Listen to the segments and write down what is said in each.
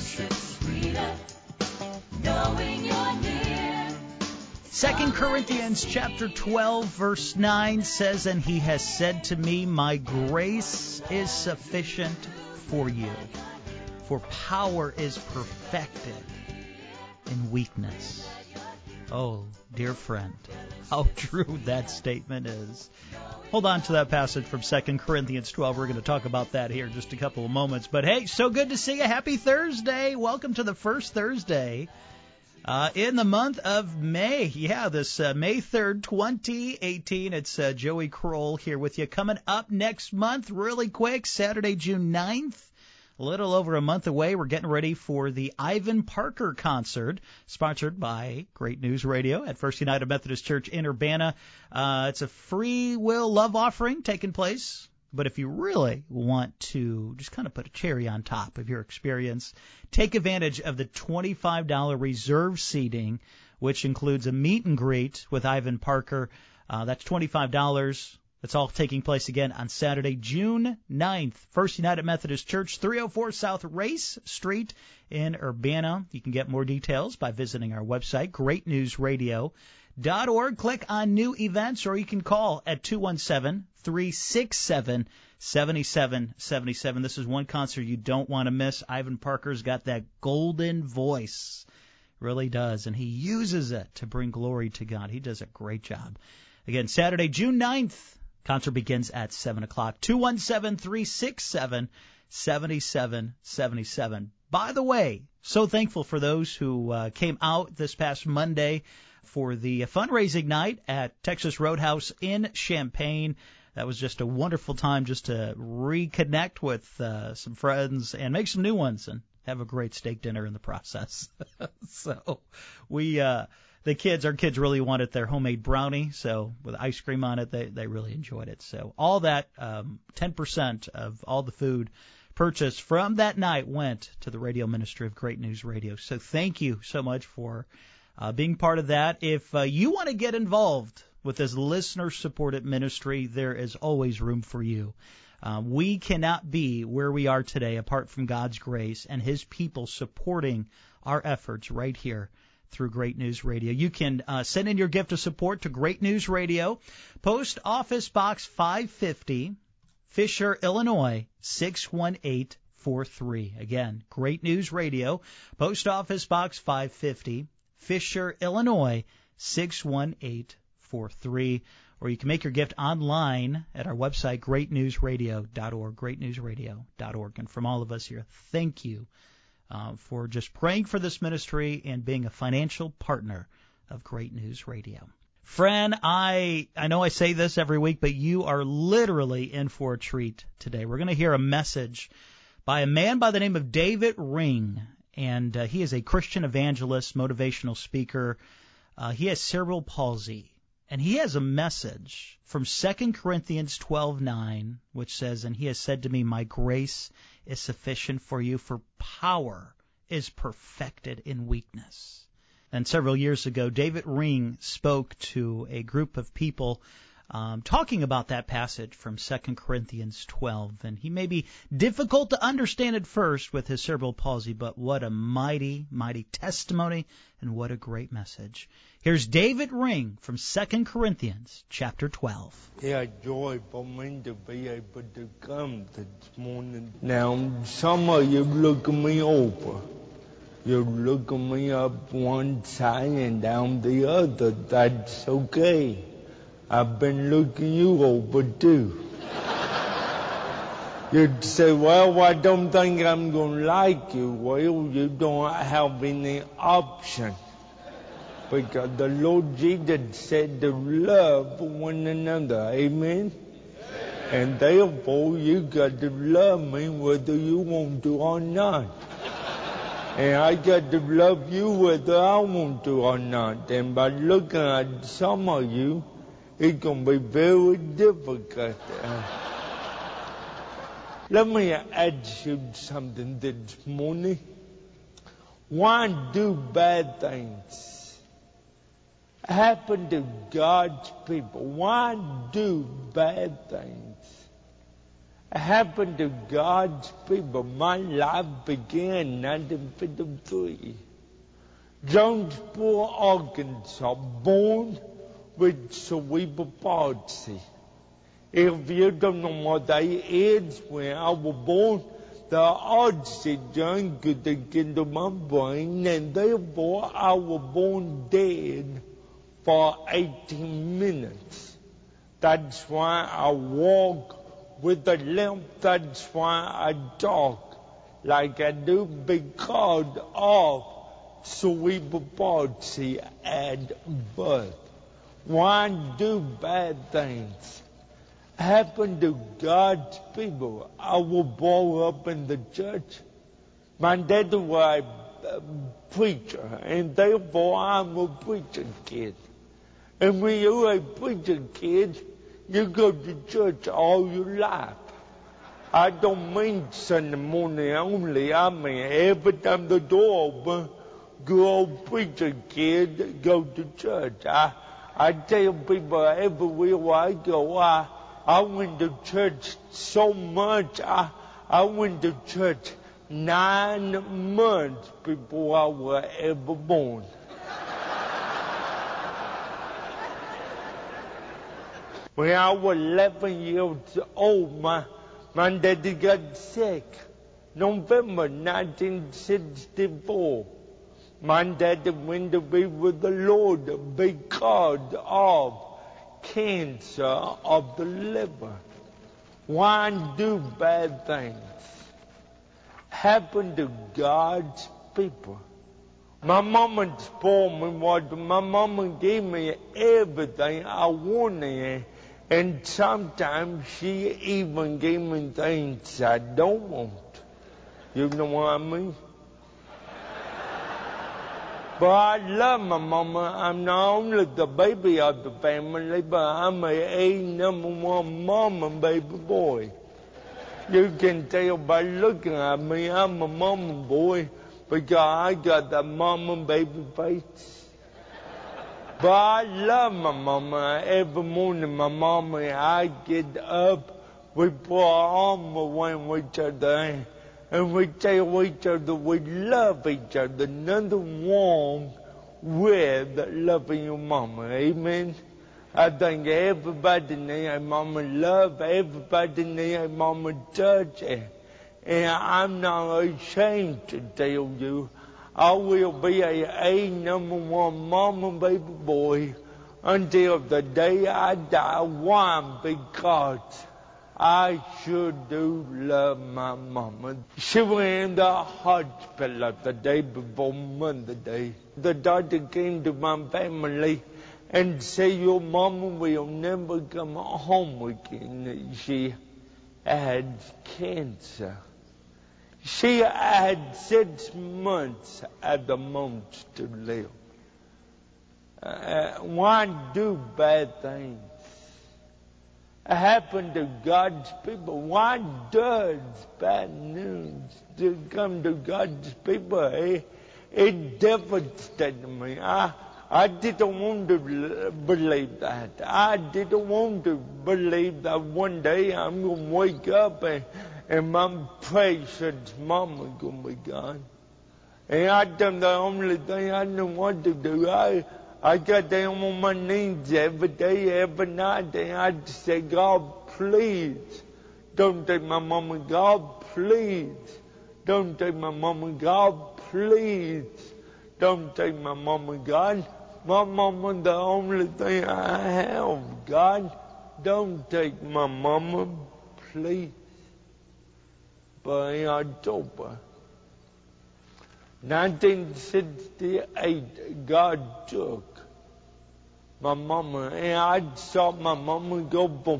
Worship's sweeter, knowing you're near. 2 Corinthians chapter 12, verse 9 says, "And he has said to me, my grace is sufficient for you, for power is perfected in weakness." Oh, dear friend, how true that statement is. Hold on to that passage from 2 Corinthians 12. We're going to talk about that here in just a couple of moments. But hey, so good to see you. Happy Thursday. Welcome to the first Thursday in the month of May. Yeah, this May 3rd, 2018. It's Joey Kroll here with you. Coming up next month, really quick, Saturday, June 9th. A little over a month away, we're getting ready for the Ivan Parker concert, sponsored by Great News Radio at First United Methodist Church in Urbana. It's a free will love offering taking place. But if you really want to just kind of put a cherry on top of your experience, take advantage of the $25 reserve seating, which includes a meet and greet with Ivan Parker. That's $25. It's all taking place again on Saturday, June 9th. First United Methodist Church, 304 South Race Street in Urbana. You can get more details by visiting our website, greatnewsradio.org. Click on new events, or you can call at 217-367-7777. This is one concert you don't want to miss. Ivan Parker's got that golden voice. Really does, and he uses it to bring glory to God. He does a great job. Again, Saturday, June 9th. Concert begins at 7 o'clock. 217-367-7777. By the way, so thankful for those who came out this past Monday for the fundraising night at Texas Roadhouse in Champaign. That was just a wonderful time just to reconnect with some friends and make some new ones and have a great steak dinner in the process. So our kids really wanted their homemade brownie, so with ice cream on it, they really enjoyed it. So all that, 10% of all the food purchased from that night went to the radio ministry of Great News Radio. So thank you so much for being part of that. If you want to get involved with this listener-supported ministry, there is always room for you. We cannot be where we are today apart from God's grace and His people supporting our efforts right here through Great News Radio. You can send in your gift of support to Great News Radio, Post Office Box 550, Fisher, Illinois, 61843. Again, Great News Radio, Post Office Box 550, Fisher, Illinois, 61843. Or you can make your gift online at our website, greatnewsradio.org, greatnewsradio.org. And from all of us here, thank you for just praying for this ministry and being a financial partner of Great News Radio. Friend, I know I say this every week, but you are literally in for a treat today. We're going to hear a message by a man by the name of David Ring, and he is a Christian evangelist, motivational speaker. He has cerebral palsy, and he has a message from 2 Corinthians 12:9, which says, "And he has said to me, my grace is sufficient for you, for power is perfected in weakness." And several years ago, David Ring spoke to a group of people talking about that passage from 2 Corinthians 12. And he may be difficult to understand at first with his cerebral palsy, but what a mighty, mighty testimony and what a great message. Here's David Ring from 2 Corinthians chapter 12. Yeah, joy for me to be able to come this morning. Now, some of you look me over. You look me up one side and down the other. That's okay. I've been looking you over too. You'd say, well, I don't think I'm going to like you. Well, you don't have any option. Because the Lord Jesus said to love one another. Amen? And therefore, you got to love me whether you want to or not. And I got to love you whether I want to or not. And by looking at some of you, it's going to be very difficult. Let me ask you something this morning. Why do bad things happen to God's people? Why do bad things happened to God's people. My life began in 1953. Jonesboro, Arkansas, born with cerebral palsy. If you don't know what that is, when I was born, the oxygen couldn't get into my brain, and therefore I was born dead for 18 minutes. That's why I walk with a limp. That's why I talk like I do, because of cerebral palsy at birth. Why do bad things happen to God's people? I was brought up in the church. My dad was a preacher, and therefore I'm a preacher kid. And when you're a preacher kid, you go to church all your life. I don't mean Sunday morning only. I mean every time the door opens, good old preacher kid go to church. I tell people everywhere I go, I went to church so much. I went to church 9 months before I was ever born. When I was 11 years old, my daddy got sick. November 1964. My daddy went to be with the Lord because of cancer of the liver. Why do bad things happen to God's people? My mama spoiled me. My mama gave me everything I wanted, and sometimes she even gave me things I don't want. You know what I mean? But I love my mama. I'm not only the baby of the family, but I'm a number one mama baby boy. You can tell by looking at me, I'm a mama boy, because I got the mama baby face. But I love my mama. Every morning, my mama and I get up, we put our arm around each other, and we tell each other we love each other. Nothing wrong with loving your mama. Amen. I think everybody needs a mama love. Everybody needs a mama touch. And I'm not ashamed to tell you, I will be a number one mama baby boy until the day I die. Why? Because I sure do love my mama. She went in the hospital the day before Monday Day. The doctor came to my family and said, your mama will never come home again. She had cancer. She had 6 months at the most to live. Why do bad things happen to God's people? Why does bad news come to God's people? It devastated me. I didn't want to believe that. I didn't want to believe that one day I'm going to wake up and my precious mama going to be gone. And I done the only thing I knew what to do. I got down on my knees every day, every night, and I just said, God, please, don't take my mama. God, please, don't take my mama. God, please, don't take my mama. God, my mama, the only thing I have. God, don't take my mama, please. But in October 1968, God took my mama, and I saw my mama go from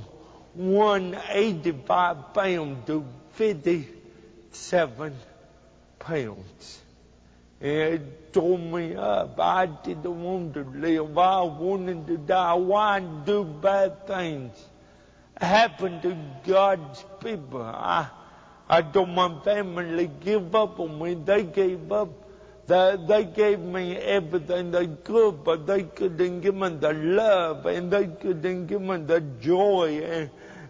185 pounds to 57 pounds. And it tore me up. I didn't want to live. I wanted to die. Why do bad things happen to God's people? I told my family give up on me. They gave up. They gave me everything they could, but they couldn't give me the love, and they couldn't give me the joy,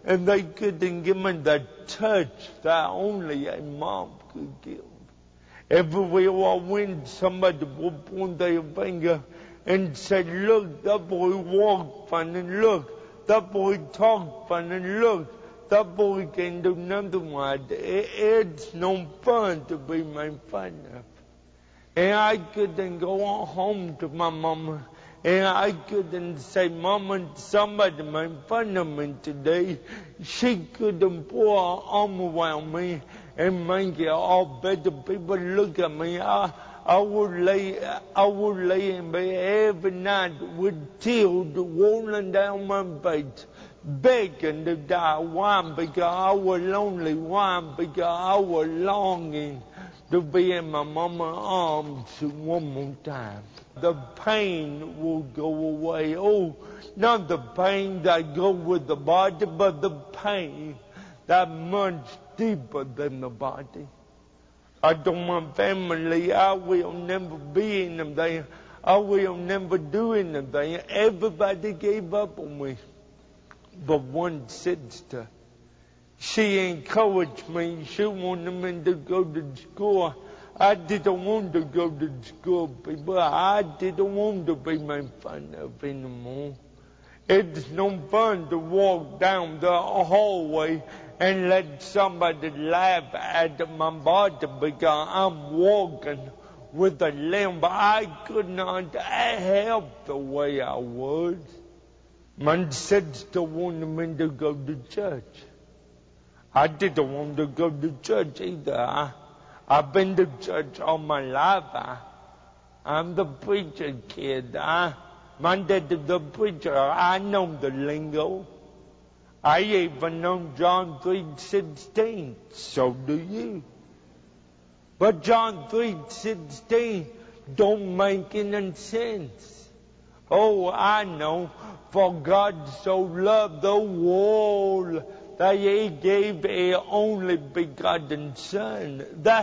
and they couldn't give me the touch that only a mom could give. Everywhere I went, somebody would point their finger and say, look, that boy walked funny, look, that boy talked funny, look, that boy can do nothing right. It's no fun to be made fun of. And I couldn't go home to my mama, and I couldn't say, Mama, somebody made fun of me today. She couldn't put her arm around me and make it all better. People look at me. I would lay in bed every night with tears rolling down my face, begging to die. Why? Because I was lonely. Why? Because I was longing to be in my mama's arms one more time. The pain will go away. Oh, not the pain that goes with the body, but the pain that much deeper than the body. I told my family I will never be anything. I will never do anything. Everybody gave up on me. But one sister, she encouraged me. She wanted me to go to school. I didn't want to go to school, people. I didn't want to be made fun of anymore. It's no fun to walk down the hallway and let somebody laugh at my body because I'm walking with a limp. I could not help the way I was. My sister wanted me to go to church. I didn't want to go to church either. I've been to church all my life. I'm the preacher kid. My dad is the preacher. I know the lingo. I even know John 3:16. So do you. But John 3:16 don't make any sense. Oh, I know. For God so loved the world that He gave a only begotten Son.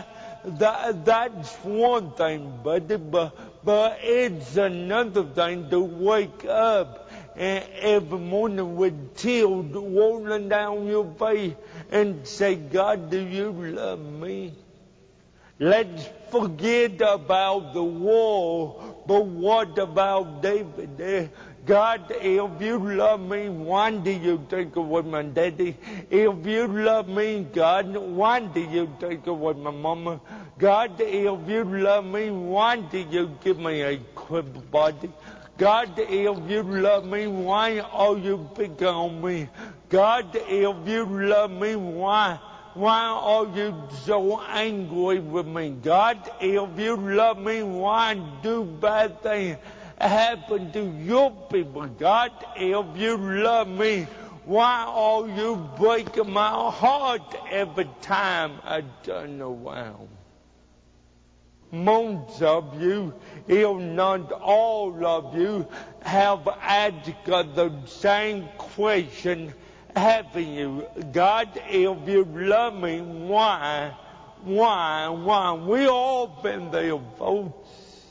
That's one thing, buddy, but it's another thing to wake up every morning with tears rolling down your face and say, God, do you love me? Let's forget about the war, but what about David? God, if you love me, why do you take away my daddy? If you love me, God, why do you take away my mama? God, if you love me, why do you give me a crippled body? God, if you love me, why are you picking on me? God, if you love me, why are you so angry with me? God, if you love me, why do bad things happen to your people? God, if you love me, why are you breaking my heart every time I turn around? Most of you, if not all of you, have asked the same question, haven't you? God, if you love me, why? We all been there, folks.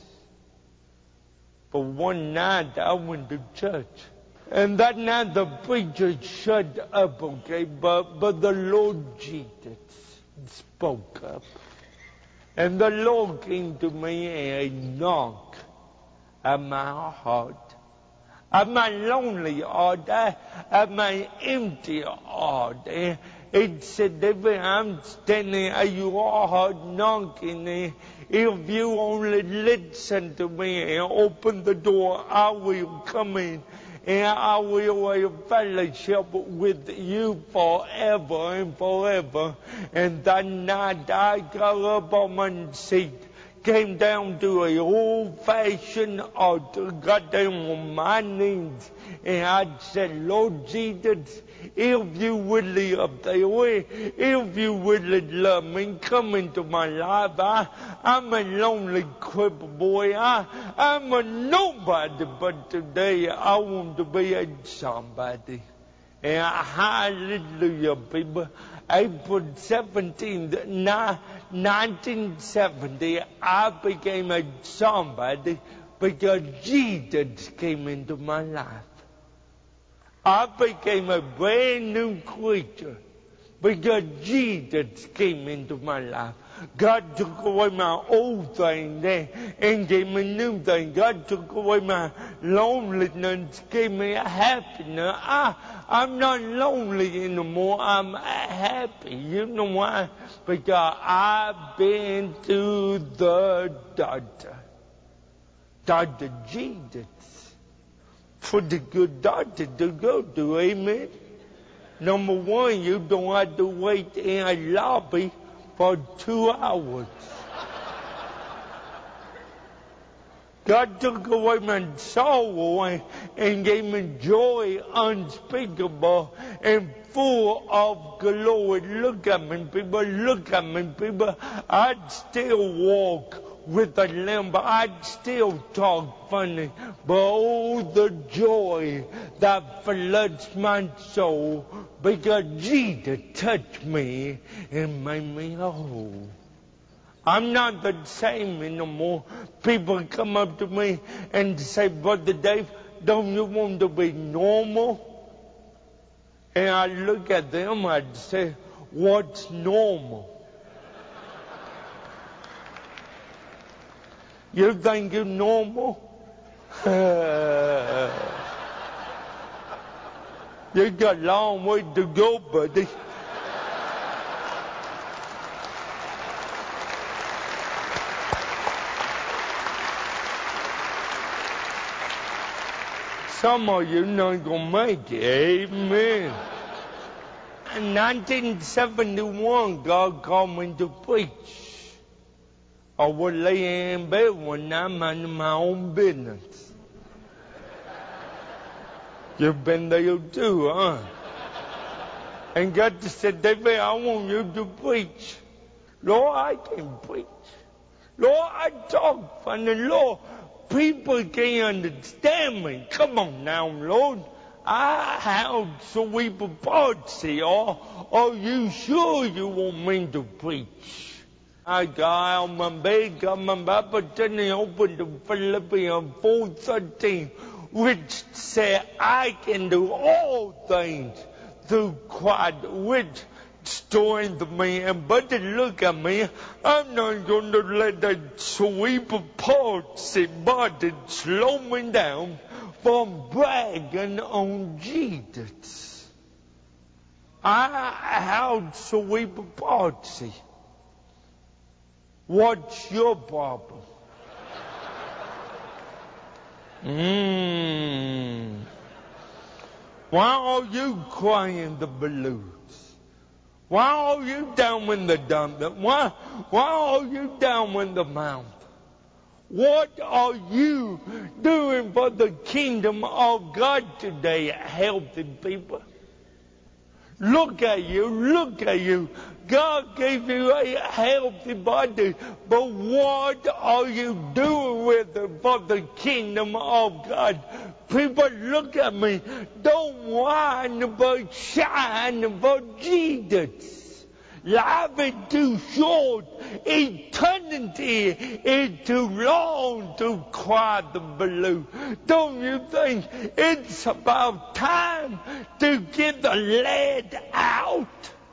But one night I went to church. And that night the preacher shut up, okay? But the Lord Jesus spoke up. And the Lord came to me and knocked at my heart. At my lonely heart, at my empty heart. It said, David, I'm standing at your heart knocking. If you only listen to me and open the door, I will come in. And I will have fellowship with you forever and forever. And that night I got up on my seat, came down to an old-fashioned altar, got down on my knees, and I said, Lord Jesus, if you really up there, if you really love me, come into my life. I'm a lonely crippled boy. I'm a nobody, but today I want to be a somebody. And hallelujah, people. April 17th, 1970, I became a somebody because Jesus came into my life. I became a brand new creature because Jesus came into my life. God took away my old thing and gave me new thing. God took away my loneliness, gave me happiness. I'm not lonely anymore. I'm happy. You know why? Because I've been to the doctor. Dr. Jesus. For the good doctor to go to. Amen. Number one, you don't have to wait in a lobby for 2 hours. God took away my sorrow and gave me joy unspeakable and full of glory. Look at me, people. Look at me, people. I'd still walk with a limp. I'd still talk funny. But oh, the joy that floods my soul because Jesus touched me and made me whole. I'm not the same anymore. People come up to me and say, Brother Dave, don't you want to be normal? And I look at them, I'd say, what's normal? You think you're normal? You got a long way to go, buddy. Some of you not gonna make it. Amen. In 1971, God called me to preach. I would lay in bed one night minding my own business. You've been there too, huh? And God said, David, I want you to preach. Lord, I can preach. Lord, I talk funny. Lord, people can't understand me. Come on now, Lord. I have cerebral palsy. Are you sure you want me to preach? I got on my bed, got my Bible, and I opened to Philippians 4:13, which said, I can do all things through Christ, which strengthens me. And but look at me, I'm not going to let that cerebral palsy body slow me down from bragging on Jesus. I have cerebral palsy. What's your problem? Why are you crying the blues? Why are you down in the dump? Why are you down in the mountain? What are you doing for the kingdom of God today, helping people? Look at you, look at you. God gave you a healthy body, but what are you doing with it for the kingdom of God? People, look at me. Don't whine, but shine for Jesus. Life is too short. Eternity is too long to cry the blues. Don't you think it's about time to get the lead out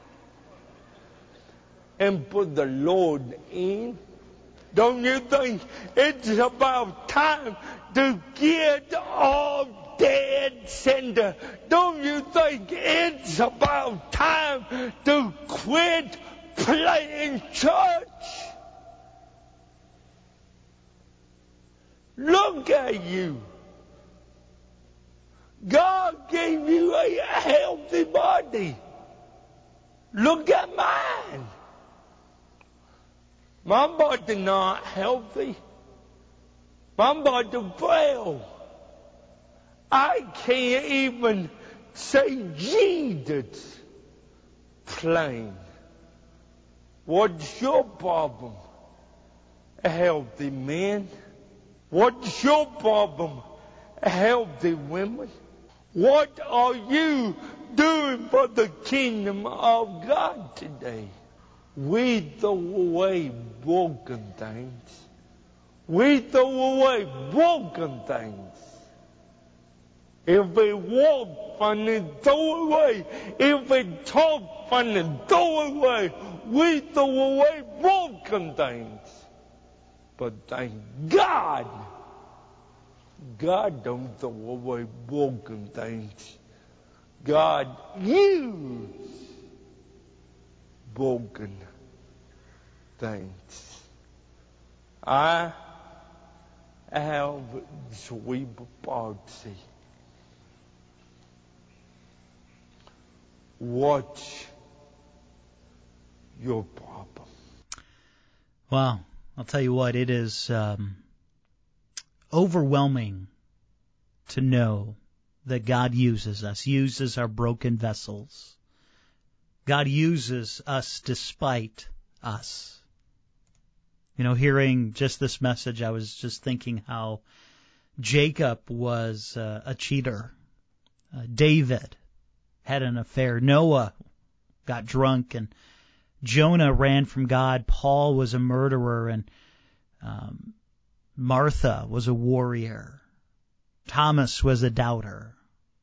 and put the Lord in? Don't you think it's about time to get off dead center? Don't you think it's about time to quit playing church? Look at you. God gave you a healthy body. Look at mine. My body not healthy. My body frail. I can't even say Jesus plain. What's your problem, healthy men? What's your problem, healthy women? What are you doing for the kingdom of God today? We throw away broken things. We throw away broken things. If they walk funny, throw away. If they talk funny, throw away. We throw away broken things. But thank God, God don't throw away broken things. God uses broken things. I have cerebral palsy. What's your problem? Well, I'll tell you what, it is overwhelming to know that God uses us, uses our broken vessels. God uses us despite us. You know, hearing just this message, I was just thinking how Jacob was a cheater. David had an affair. Noah got drunk, and Jonah ran from God. Paul was a murderer, and Martha was a warrior. Thomas was a doubter.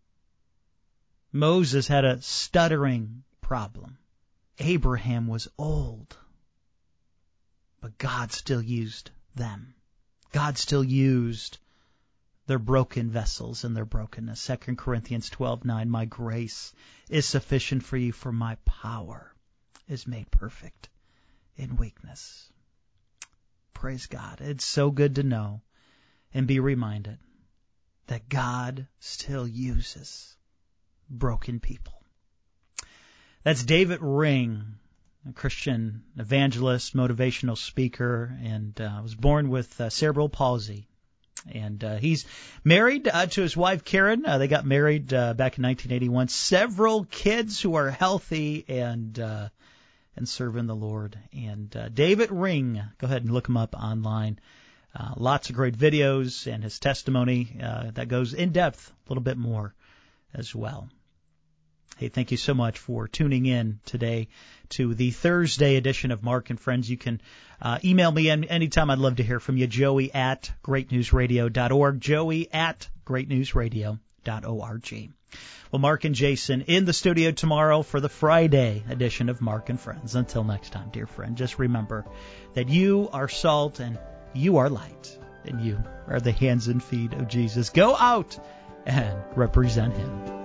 Moses had a stuttering problem. Abraham was old. But God still used them. God still used their broken vessels and their brokenness. 2 Corinthians 12:9, my grace is sufficient for you, for my power is made perfect in weakness. Praise God. It's so good to know and be reminded that God still uses broken people. That's David Ring, a Christian evangelist, motivational speaker, and was born with cerebral palsy. And he's married to his wife, Karen. They got married back in 1981. Several kids who are healthy and serving the Lord. And David Ring, go ahead and look him up online. Lots of great videos and his testimony that goes in depth a little bit more as well. Hey, thank you so much for tuning in today to the Thursday edition of Mark and Friends. You can email me anytime. I'd love to hear from you. Joey@greatnewsradio.org. Joey@greatnewsradio.org. Well, Mark and Jason in the studio tomorrow for the Friday edition of Mark and Friends. Until next time, dear friend, just remember that you are salt and you are light, and you are the hands and feet of Jesus. Go out and represent Him.